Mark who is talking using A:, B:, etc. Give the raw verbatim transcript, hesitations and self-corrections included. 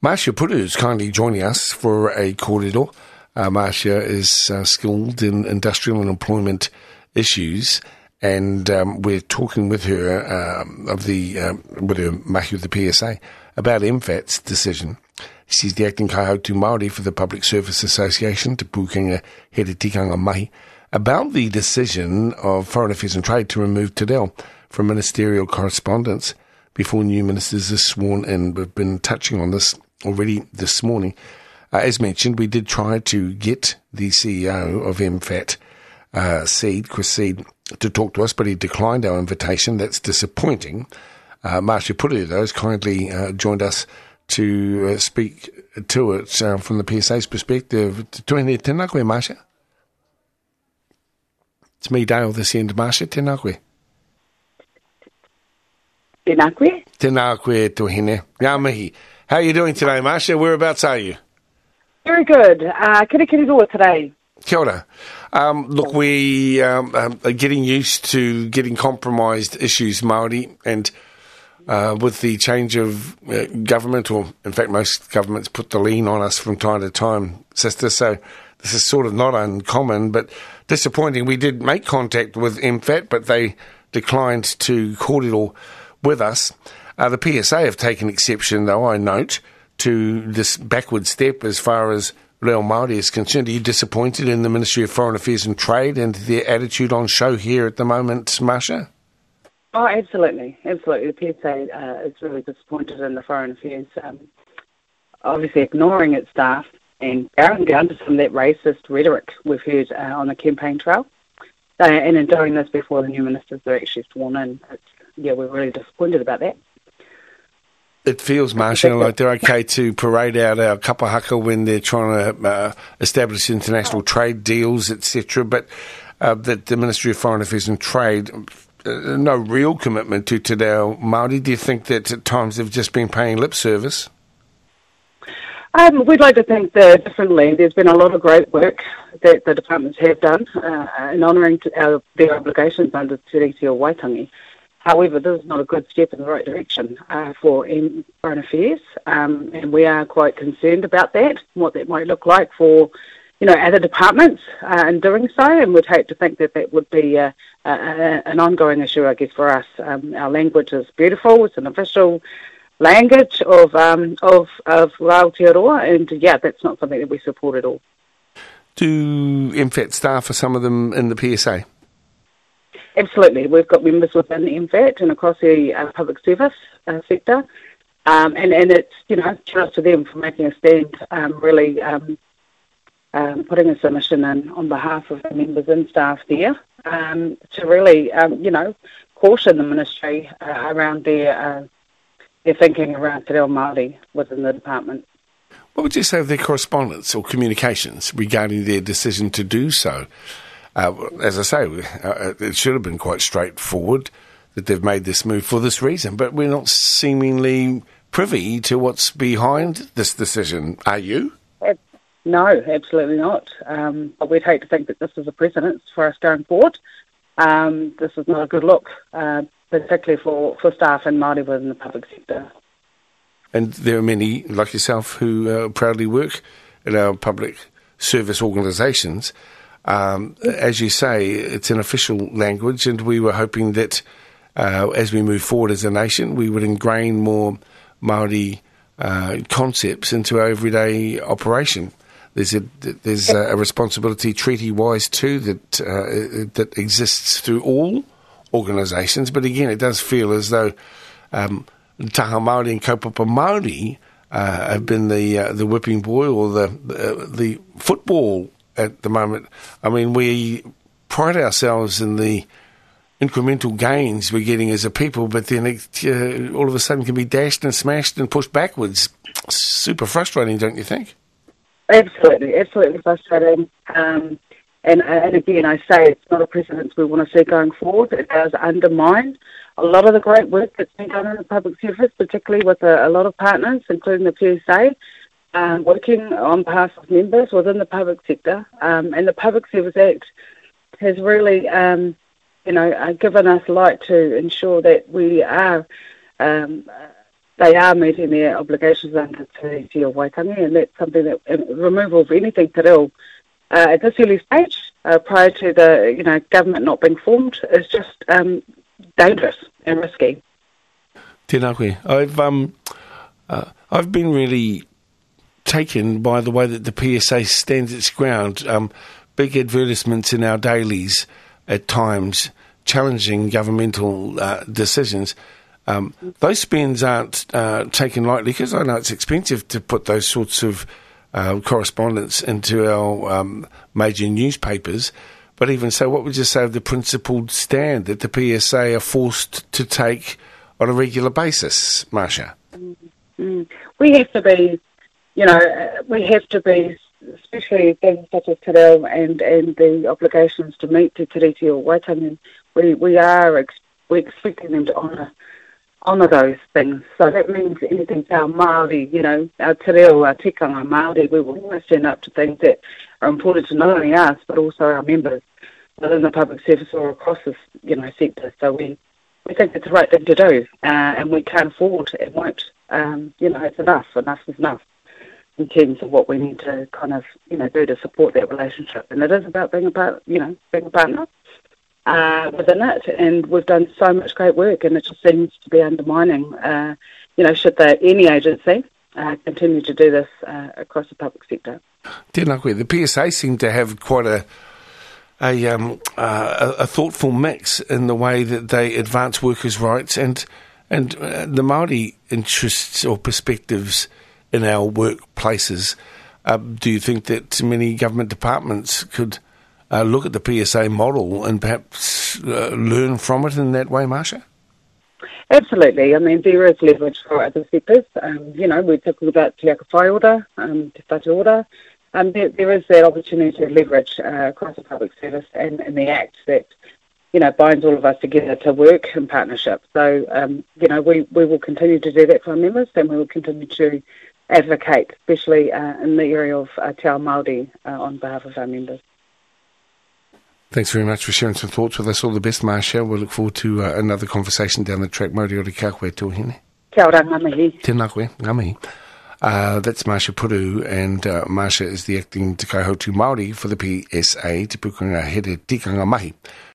A: Marcia Puru is kindly joining us for a kōrero. Uh, Marcia is uh, skilled in industrial and employment issues, and um, we're talking with her um, of the um, with her mahi of the P S A about M FAT's decision. She's the acting kaihautu Māori for the Public Service Association, Te Pūkenga Here Tikanga Mahi, about the decision of Foreign Affairs and Trade to remove Te Reo from ministerial correspondence before new ministers are sworn in. We've been touching on this already this morning. Uh, as mentioned, we did try to get the C E O of M FAT, uh, Seed, Chris Seed, to talk to us, but he declined our invitation. That's disappointing. Uh, Marcia Puru, though, has kindly uh, joined us to uh, speak to it uh, from the P S A's perspective. Tēnā tēnā koe, Marcia. It's me, Dale, this end. Marcia, tēnā koe.
B: Tēnā koe.
A: Tēnā koe tohine. Ngā mihi. How are you doing today, Marcia? Whereabouts are you?
B: Very good. Uh, kiri kiri roa today.
A: Kia ora. Um, look, we um, um, are getting used to getting compromised issues, Māori, and uh, with the change of uh, government, or in fact most governments put the lean on us from time to time, sister, so this is sort of not uncommon, but disappointing. We did make contact with M FAT, but they declined to kōrero with us. Uh, the P S A have taken exception, though, I note, to this backward step as far as Reo Māori is concerned. Are you disappointed in the Ministry of Foreign Affairs and Trade and their attitude on show here at the moment, Marcia?
B: Oh, absolutely. Absolutely. The P S A uh, is really disappointed in the Foreign Affairs, um, obviously ignoring its staff and bowing down to some of that racist rhetoric we've heard uh, on the campaign trail. Uh, and in doing this before the new ministers are actually sworn in, it's, yeah, we're really disappointed about that.
A: It feels, Marcia, like they're okay to parade out our kapa haka when they're trying to uh, establish international trade deals, et cetera, but uh, that the Ministry of Foreign Affairs and Trade, uh, no real commitment to Te Reo Māori. Do you think that at times they've just been paying lip service?
B: Um, we'd like to think that differently. There's been a lot of great work that the departments have done uh, in honouring our, their obligations under Te Reti o Waitangi. However, this is not a good step in the right direction uh, for Foreign Affairs, um, and we are quite concerned about that, what that might look like for, you know, other departments uh, in doing so, and we'd hate to think that that would be uh, uh, an ongoing issue, I guess, for us. Um, our language is beautiful; it's an official language of um, of of Aotearoa, and yeah, that's not something that we support at all.
A: Do M FAT staff, are some of them in the P S A?
B: Absolutely. We've got members within M FAT and across the uh, public service uh, sector. Um, and, and it's, you know, kudos to them for making a stand, um, really um, um, putting a submission in on behalf of the members and staff there um, to really, um, you know, caution the ministry uh, around their, uh, their thinking around Te Reo Māori within the department.
A: What would you say of their correspondence or communications regarding their decision to do so? Uh, as I say, uh, it should have been quite straightforward that they've made this move for this reason, but we're not seemingly privy to what's behind this decision. Are you?
B: No, absolutely not. Um, but we'd hate to think that this is a precedent for us going forward. Um, this is not a good look, uh, particularly for, for staff and Māori within the public sector.
A: And there are many, like yourself, who uh, proudly work in our public service organisations. Um, as you say, it's an official language, and we were hoping that uh, as we move forward as a nation, we would ingrain more Māori uh, concepts into our everyday operation. There's a there's a responsibility treaty-wise too that uh, that exists through all organisations, but again, it does feel as though um, Taha Māori and Kaupapa Māori uh, have been the uh, the whipping boy or the uh, the football at the moment. I mean, we pride ourselves in the incremental gains we're getting as a people, but then it uh, all of a sudden can be dashed and smashed and pushed backwards. Super frustrating, don't you think?
B: Absolutely, absolutely frustrating. Um, and, and again, I say it's not a precedent we want to see going forward. It does undermine a lot of the great work that's been done in the public service, particularly with a, a lot of partners, including the P S A. Um, working on behalf of members within the public sector, um, and the Public Service Act has really, um, you know, uh, given us light to ensure that we are um, they are meeting their obligations under Te Reti o Waitangi, and that's something that uh, removal of anything te reo uh, at this early stage, uh, prior to the you know government not being formed, is just um, dangerous and risky.
A: Tēnā koe. I've um, uh, I've been really taken by the way that the P S A stands its ground. Um, big advertisements in our dailies at times, challenging governmental uh, decisions. Um, those spends aren't uh, taken lightly, because I know it's expensive to put those sorts of uh, correspondence into our um, major newspapers. But even so, what would you say of the principled stand that the P S A are forced to take on a regular basis, Marcia?
B: Mm-hmm. We have to be, you know, we have to be, especially things such as te reo and, and the obligations to meet Te Reti o Waitangi, we, we are ex- we're expecting them to honour honour those things. So that means anything to our Māori, you know, our te reo, our tikanga Māori, we will always stand up to things that are important to not only us, but also our members within the public service or across this, you know, sector. So we, we think it's the right thing to do, uh, and we can't afford and won't. Um, you know, it's enough. Enough is enough in terms of what we need to kind of, you know, do to support that relationship. And it is about being a part, you know, being a partner uh, within it. And we've done so much great work, and it just seems to be undermining, uh, you know, should the, any agency uh, continue to do this uh, across the public sector.
A: Tēnā koe. The P S A seem to have quite a a, um, uh, a, a thoughtful mix in the way that they advance workers' rights and and uh, the Māori interests or perspectives in our workplaces. Uh, do you think that many government departments could uh, look at the P S A model and perhaps uh, learn from it in that way, Marcia?
B: Absolutely. I mean, there is leverage for other sectors. Um, you know, we're talking about Te Aka Whai Ora, um, Te Whatu Ora. Um, there, there is that opportunity to leverage uh, across the public service and, and the Act that, you know, binds all of us together to work in partnership. So, um, you know, we, we will continue to do that for our members, and we will continue to advocate, especially uh, in the area of uh, Te Ao Māori uh, on behalf of our members.
A: Thanks very much for sharing some thoughts with us. All the best, Marcia. We'll look forward to uh, another conversation down the track. Moriori kia koe tōhine.
B: Kia ora, ngā mihi.
A: Tēnā koe, ngā mihi. Uh, that's Marcia Puru, and uh, Marcia is the acting Te Kaihautu Māori for the P S A, Te Pukenga Here Tikanga Mahi.